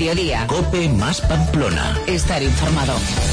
Mediodía. COPE más Pamplona. Estar informado.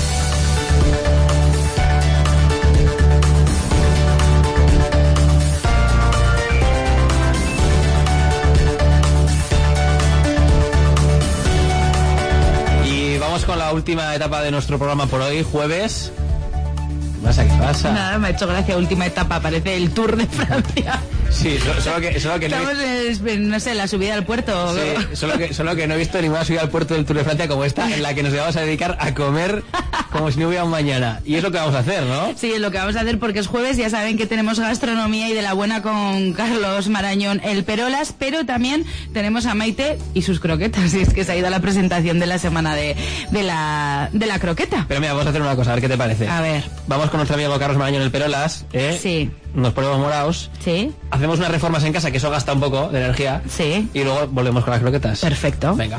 Y vamos con la última etapa de nuestro programa por hoy, jueves. ¿Qué pasa? Nada, me ha hecho gracia, última etapa, parece el Tour de Francia. Sí, solo que Estamos en, no sé, la subida al puerto. Sí, solo que no he visto ninguna subida al puerto del Tour de Francia como esta, en la que nos vamos a dedicar a comer como si no hubiera un mañana. Y es lo que vamos a hacer, ¿no? Sí, es lo que vamos a hacer porque es jueves, ya saben que tenemos gastronomía y de la buena con Carlos Marañón, el Perolas, pero también tenemos a Maite y sus croquetas, y es que se ha ido a la presentación de la semana de la croqueta. Pero mira, vamos a hacer una cosa, a ver qué te parece. A ver. Vamos con nuestro amigo Carlos Marañón, el Perolas, Sí. Nos ponemos morados. Sí. Hacemos unas reformas en casa, que eso gasta un poco de energía. Sí. Y luego volvemos con las croquetas. Perfecto. Venga.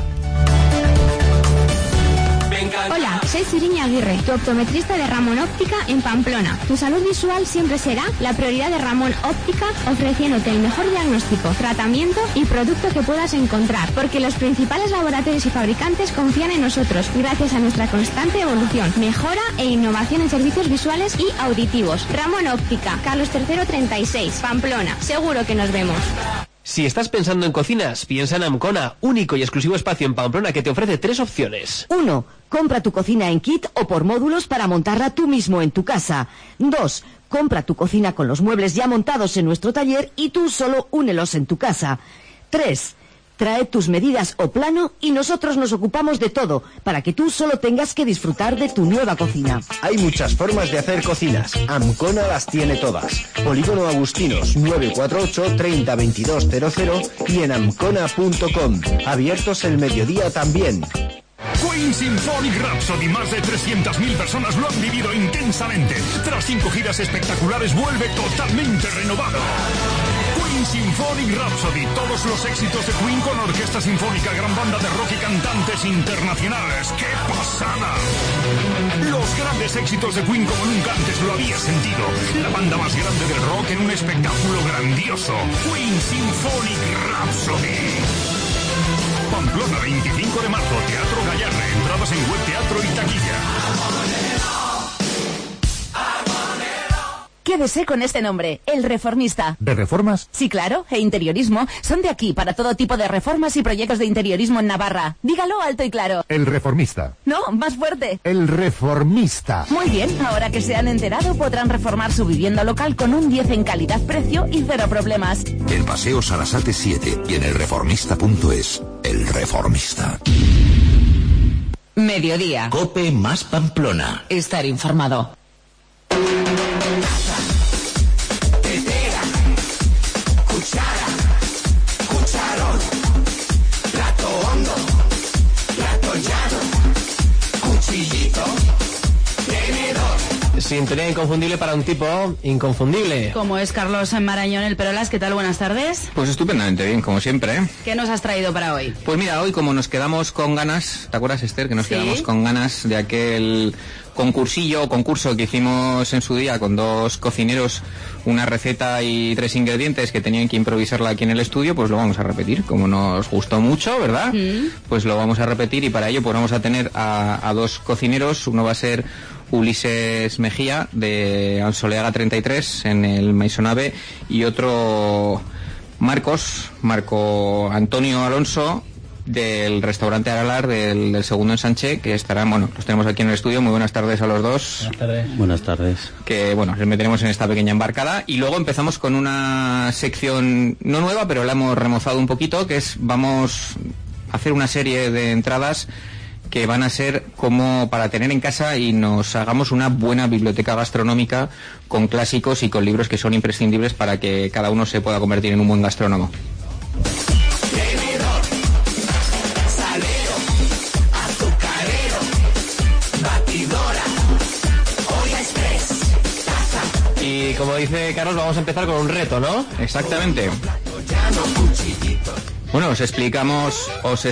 Hola, soy Siriña Aguirre, tu optometrista de Ramón Óptica en Pamplona. Tu salud visual siempre será la prioridad de Ramón Óptica, ofreciéndote el mejor diagnóstico, tratamiento y producto que puedas encontrar, porque los principales laboratorios y fabricantes confían en nosotros gracias a nuestra constante evolución, mejora e innovación en servicios visuales y auditivos. Ramón Óptica, Carlos III 36, Pamplona. Seguro que nos vemos. Si estás pensando en cocinas, piensa en Amcona, único y exclusivo espacio en Pamplona que te ofrece 3 opciones. 1. Compra tu cocina en kit o por módulos para montarla tú mismo en tu casa. 2. Compra tu cocina con los muebles ya montados en nuestro taller y tú solo únelos en tu casa. 3. Trae tus medidas o plano y nosotros nos ocupamos de todo, para que tú solo tengas que disfrutar de tu nueva cocina. Hay muchas formas de hacer cocinas. Amcona las tiene todas. Polígono Agustinos 948 30 22 00 y en amcona.com. Abiertos el mediodía también. Queen Symphonic Rhapsody, más de 300.000 personas lo han vivido intensamente. Tras 5 giras espectaculares vuelve totalmente renovado. Queen Symphonic Rhapsody, todos los éxitos de Queen con orquesta sinfónica, gran banda de rock y cantantes internacionales. ¡Qué pasada! Los grandes éxitos de Queen como nunca antes lo había sentido. La banda más grande del rock en un espectáculo grandioso. Queen Symphonic Rhapsody. Pamplona, 25 de marzo, Teatro Gallarre. Entradas en web, teatro y taquilla. Quédese con este nombre, El Reformista. ¿De reformas? Sí, claro, e interiorismo. Son de aquí para todo tipo de reformas y proyectos de interiorismo en Navarra. Dígalo alto y claro. El Reformista. No, más fuerte. El Reformista. Muy bien, ahora que se han enterado podrán reformar su vivienda local con un 10 en calidad-precio y 0 problemas. En Paseo Sarasate 7 y en elreformista.es. El Reformista. Mediodía. COPE más Pamplona. Estar informado. Tetera, cuchara, cucharón, plato hondo, plato llano, cuchillito, tenedor. Sintonía inconfundible para un tipo inconfundible. Como es Carlos Marañón, el Perolas, ¿qué tal? Buenas tardes. Pues estupendamente bien, como siempre, ¿eh? ¿Qué nos has traído para hoy? Pues mira, hoy como nos quedamos con ganas, ¿te acuerdas, Esther? Que nos quedamos con ganas de aquel concurso que hicimos en su día con 2 cocineros, una receta y 3 ingredientes que tenían que improvisarla aquí en el estudio, pues lo vamos a repetir, como nos gustó mucho, ¿verdad? Pues lo vamos a repetir y para ello pues vamos a tener a 2 cocineros. Uno va a ser Ulises Mejía de Ansoleaga 33 en el Maisonave y otro Marco Antonio Alonso del restaurante Aralar del Segundo Ensanche, que estarán, bueno, los tenemos aquí en el estudio. Muy buenas tardes a los dos. Buenas tardes. Buenas tardes. Que bueno, les meteremos en esta pequeña embarcada y luego empezamos con una sección no nueva, pero la hemos remozado un poquito, que es, vamos a hacer una serie de entradas que van a ser como para tener en casa y nos hagamos una buena biblioteca gastronómica con clásicos y con libros que son imprescindibles para que cada uno se pueda convertir en un buen gastrónomo. Y como dice Carlos, vamos a empezar con un reto, ¿no? Exactamente. Bueno, os explicamos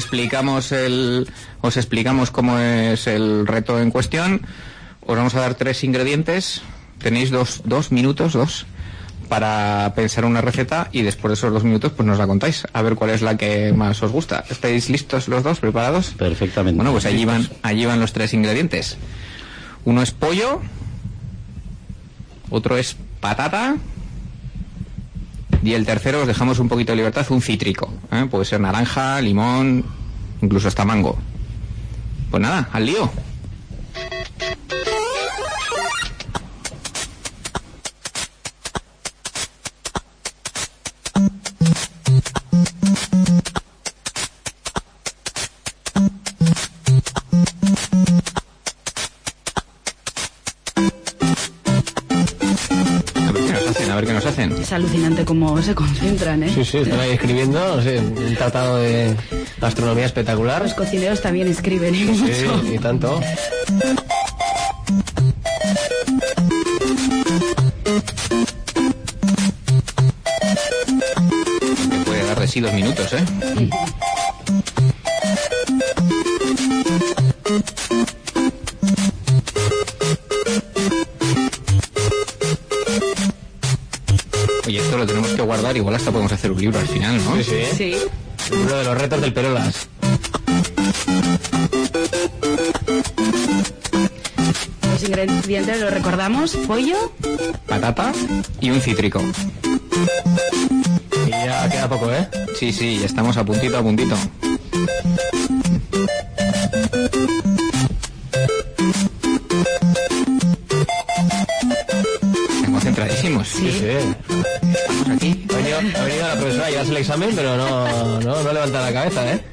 cómo es el reto en cuestión. Os vamos a dar 3 ingredientes. Tenéis dos minutos para pensar una receta y después de esos 2 minutos pues nos la contáis, a ver cuál es la que más os gusta. ¿Estáis listos los dos, preparados? Perfectamente. Bueno, pues allí van los 3 ingredientes. Uno es pollo, otro es patata y el tercero os dejamos un poquito de libertad, un cítrico, ¿eh? Puede ser naranja, limón, incluso hasta mango. Pues nada, al lío. A ver qué nos hacen. Es alucinante cómo se concentran, ¿eh? Sí, están ahí escribiendo, no sé, un tratado de gastronomía espectacular. Los cocineros también escriben, ¿eh? Sí, y tanto. Que puede dar de sí 2 minutos, ¿eh? Oye, esto lo tenemos que guardar, igual hasta podemos hacer un libro al final, ¿no? Sí. Uno de los retos del Perolas. Los ingredientes los recordamos: pollo, patata y un cítrico. Y ya queda poco, ¿eh? Sí, ya estamos a puntito. Concentradísimos. Sí. Estamos aquí. Ha venido la profesora a llevarse el examen, pero no levanta la cabeza, ¿eh?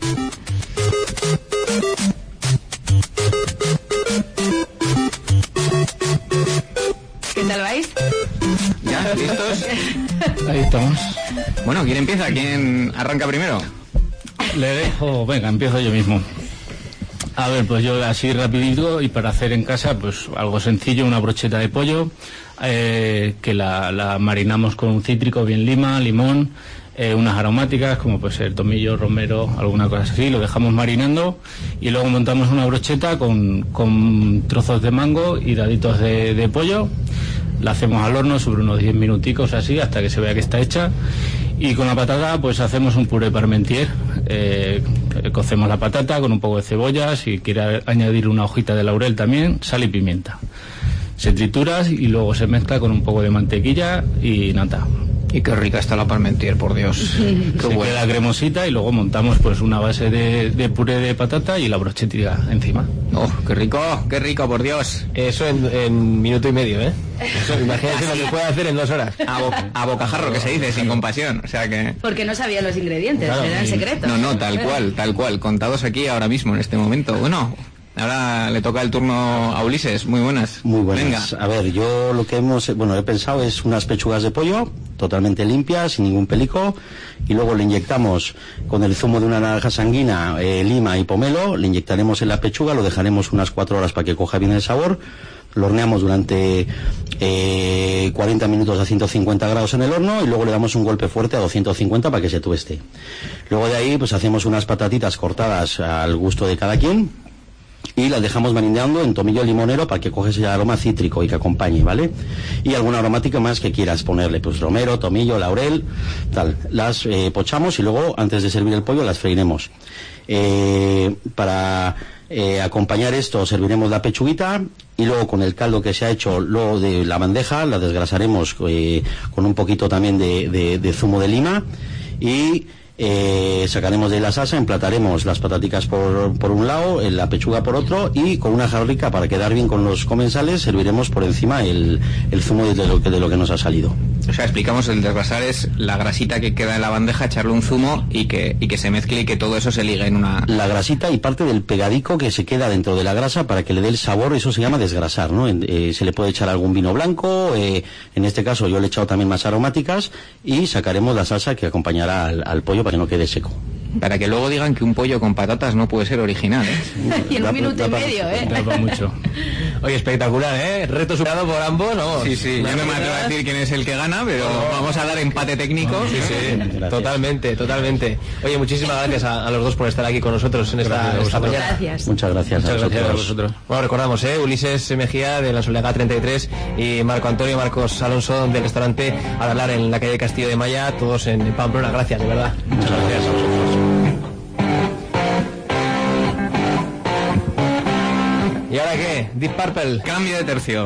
¿qué tal vais? ¿Ya? ¿Listos? Ahí estamos. Bueno, ¿quién empieza? ¿Quién arranca primero? Le dejo, venga, empiezo yo mismo. A ver, pues yo así rapidito y para hacer en casa, pues algo sencillo, una brocheta de pollo, que la marinamos con un cítrico, bien lima, limón, unas aromáticas como puede ser tomillo, romero, alguna cosa así, lo dejamos marinando y luego montamos una brocheta con trozos de mango y daditos de pollo, la hacemos al horno sobre unos 10 minuticos así hasta que se vea que está hecha. Y con la patata pues hacemos un puré parmentier, cocemos la patata con un poco de cebolla, si quiere añadir una hojita de laurel también, sal y pimienta. Se tritura y luego se mezcla con un poco de mantequilla y nata. Y qué rica está la parmentier, por Dios. Se queda cremosita y luego montamos pues una base de puré de patata y la brochetita encima. ¡Oh, qué rico, por Dios! Eso en minuto y medio, ¿eh? Eso, imagínate lo que puede hacer en 2 horas. A bocajarro, que se dice, sin compasión. O sea que... Porque no sabían los ingredientes, Claro, eran secretos. No, tal cual. Contados aquí ahora mismo, en este momento. Bueno... Ahora le toca el turno a Ulises. Muy buenas. Muy buenas. Venga. A ver, yo lo que he pensado es unas pechugas de pollo totalmente limpias, sin ningún pelico, y luego le inyectamos con el zumo de una naranja sanguina, lima y pomelo, le inyectaremos en la pechuga, lo dejaremos unas 4 horas para que coja bien el sabor. Lo horneamos durante 40 minutos a 150 grados en el horno y luego le damos un golpe fuerte a 250 para que se tueste. Luego de ahí pues hacemos unas patatitas cortadas al gusto de cada quien y las dejamos marinando en tomillo limonero para que coge ese aroma cítrico y que acompañe, ¿vale? Y alguna aromática más que quieras ponerle, pues romero, tomillo, laurel, tal. Las pochamos y luego antes de servir el pollo las freiremos. Para acompañar esto serviremos la pechuguita y luego con el caldo que se ha hecho luego de la bandeja la desgrasaremos con un poquito también de zumo de lima y sacaremos de la salsa, emplataremos las pataticas por un lado, la pechuga por otro y con una jarrica para quedar bien con los comensales serviremos por encima el zumo de lo que nos ha salido. O sea, explicamos, el desgrasar es la grasita que queda en la bandeja, echarle un zumo y que se mezcle y que todo eso se ligue en una... La grasita y parte del pegadico que se queda dentro de la grasa para que le dé el sabor, eso se llama desgrasar, ¿no? Se le puede echar algún vino blanco, en este caso yo le he echado también más aromáticas y sacaremos la salsa que acompañará al pollo para que no quede seco. Para que luego digan que un pollo con patatas no puede ser original, ¿eh? Y en un minuto y medio, ¿eh? Da mucho. Oye, espectacular, ¿eh? Reto superado por ambos, vamos. Sí, yo no me atrevo a decir quién es el que gana, pero vamos a dar empate técnico. Sí, totalmente. Oye, muchísimas gracias a los dos por estar aquí con nosotros en esta mañana. Gracias. Muchas gracias a vosotros. Bueno, recordamos, Ulises Mejía de la Soledad 33 y Marco Antonio Marcos Alonso del restaurante Al Hablar en la calle Castillo de Maya, todos en Pamplona. Gracias, de verdad. Muchas gracias a vosotros. ¿Y ahora qué? Deep Purple. Cambio de tercio.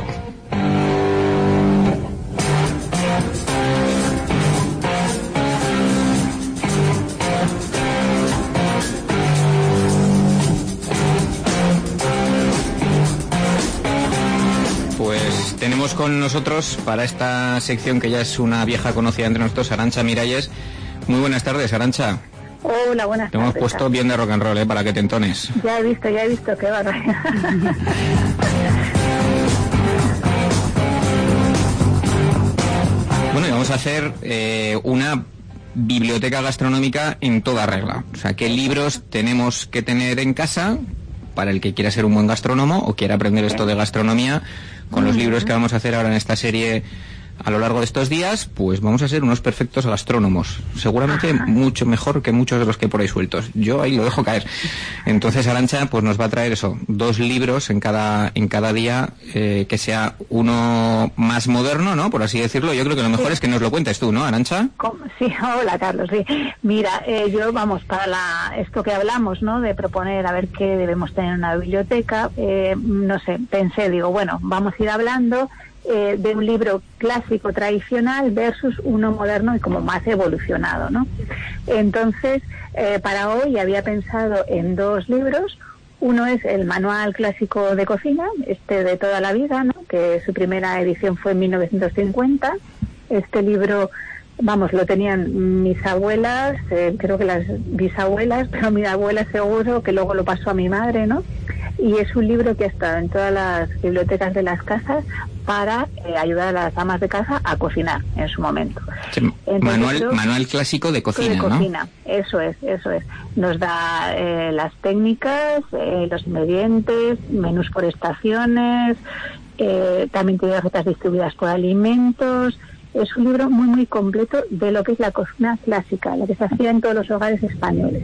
Pues tenemos con nosotros para esta sección que ya es una vieja conocida entre nosotros, Arantxa Miralles. Muy buenas tardes, Arantxa. Hola, buenas tardes. Te hemos puesto bien de rock and roll, para que te entones. Ya he visto, qué barbaridad. Bueno, y vamos a hacer una biblioteca gastronómica en toda regla. O sea, ¿qué libros tenemos que tener en casa para el que quiera ser un buen gastrónomo o quiera aprender esto de gastronomía? Con los libros que vamos a hacer ahora en esta serie a lo largo de estos días, pues vamos a ser unos perfectos gastrónomos. Seguramente mucho mejor que muchos de los que por ahí sueltos. Yo ahí lo dejo caer. Entonces Arantxa pues nos va a traer eso, 2 libros en cada día, que sea uno más moderno, ¿no? Por así decirlo. Yo creo que lo mejor es que nos lo cuentes tú, ¿no, Arantxa? Sí, hola Carlos, sí. Mira, yo para esto que hablamos, ¿no? De proponer a ver qué debemos tener en una biblioteca, no sé, pensé, digo, bueno, vamos a ir hablando de un libro clásico tradicional versus uno moderno y como más evolucionado, ¿no? Entonces, para hoy había pensado en 2 libros. Uno es el Manual Clásico de Cocina, de toda la vida, ¿no? Que su primera edición fue en 1950. Este libro, vamos, lo tenían mis abuelas, creo que las bisabuelas, pero mi abuela seguro, que luego lo pasó a mi madre, ¿no? Y es un libro que ha estado en todas las bibliotecas de las casas para ayudar a las amas de casa a cocinar en su momento. Sí, manual clásico de cocina, ¿no? Eso es. Nos da las técnicas, los ingredientes, menús por estaciones, también tiene recetas distribuidas por alimentos. Es un libro muy, muy completo de lo que es la cocina clásica, lo que se hacía en todos los hogares españoles,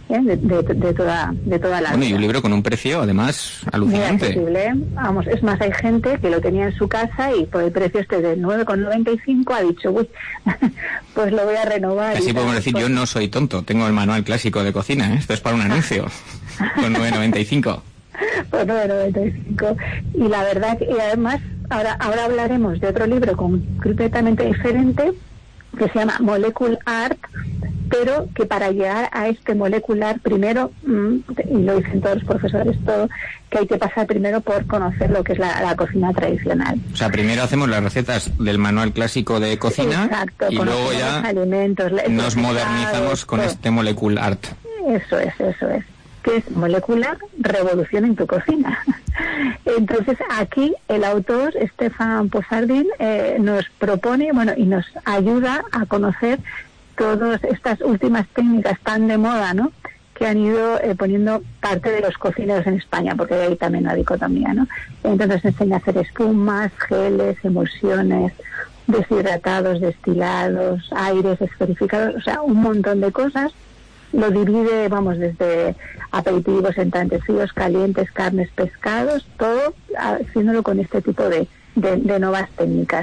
de toda la Bueno, vida. y un libro con un precio, además, alucinante. Muy accesible. Vamos, es más, hay gente que lo tenía en su casa y por el precio de 9,95 ha dicho, uy, pues lo voy a renovar. Así podemos decir, yo no soy tonto, tengo el Manual Clásico de Cocina, Esto es para un anuncio, con 9,95. Por 9,95. Y la verdad, y además, ahora hablaremos de otro libro completamente diferente, que se llama Molecular Art, pero que para llegar a este molecular primero, y lo dicen todos los profesores, todo, que hay que pasar primero por conocer lo que es la cocina tradicional. O sea, primero hacemos las recetas del Manual Clásico de Cocina. Exacto, y luego ya los alimentos, nos modernizamos con este Molecular Art. Eso es, que es Molecular Revolución en tu cocina. Entonces aquí el autor Stefan Possardin nos propone, y nos ayuda a conocer todas estas últimas técnicas tan de moda, ¿no?, que han ido poniendo parte de los cocineros en España, porque hay también una dicotomía, ¿no? Entonces enseña a hacer espumas, geles, emulsiones, deshidratados, destilados, aires esferificados, o sea, un montón de cosas. Lo divide, desde aperitivos, entrantes fríos, calientes, carnes, pescados, todo haciéndolo con este tipo de nuevas técnicas.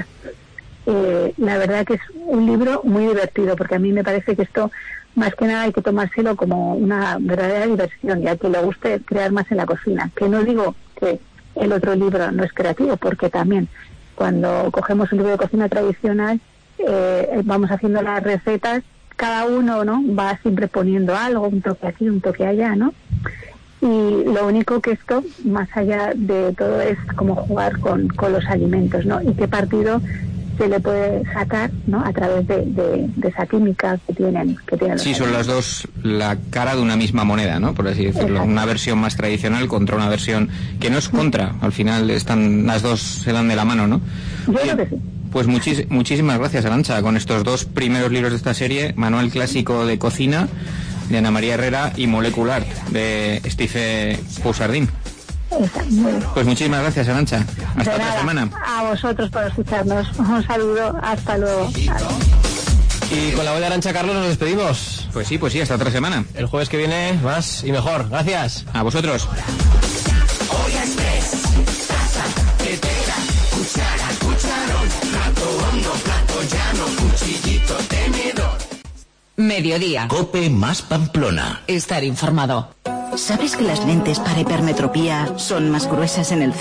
La verdad que es un libro muy divertido, porque a mí me parece que esto, más que nada, hay que tomárselo como una verdadera diversión, ya que le guste crear más en la cocina. Que no digo que el otro libro no es creativo, porque también cuando cogemos un libro de cocina tradicional, vamos haciendo las recetas, cada uno, ¿no?, va siempre poniendo algo, un toque aquí, un toque allá, ¿no? Y lo único que esto, más allá de todo, es como jugar con los alimentos, ¿no? Y qué partido se le puede sacar, ¿no?, a través de esa química que tienen los Sí, son las dos la cara de una misma moneda, ¿no?, por así decirlo. Exacto. Una versión más tradicional contra una versión que no es contra. Al final las dos se dan de la mano, ¿no? Yo creo que sí. Pues muchísimas gracias, Arantxa, con estos 2 primeros libros de esta serie, Manual Clásico de Cocina de Ana María Herrera, y Molecular, de Steve Poussardín. Pues muchísimas gracias, Arantxa. Hasta otra semana. A vosotros por escucharnos. Un saludo. Hasta luego. Y con la voz de Arantxa, Carlos, nos despedimos. Pues sí, hasta otra semana. El jueves que viene, más y mejor. Gracias. A vosotros. Taza, tetera, cuchara, cucharón, plato hondo, plato llano, cuchillito, tenedor. Mediodía. Cope más Pamplona. Estar informado. ¿Sabes que las lentes para hipermetropía son más gruesas en el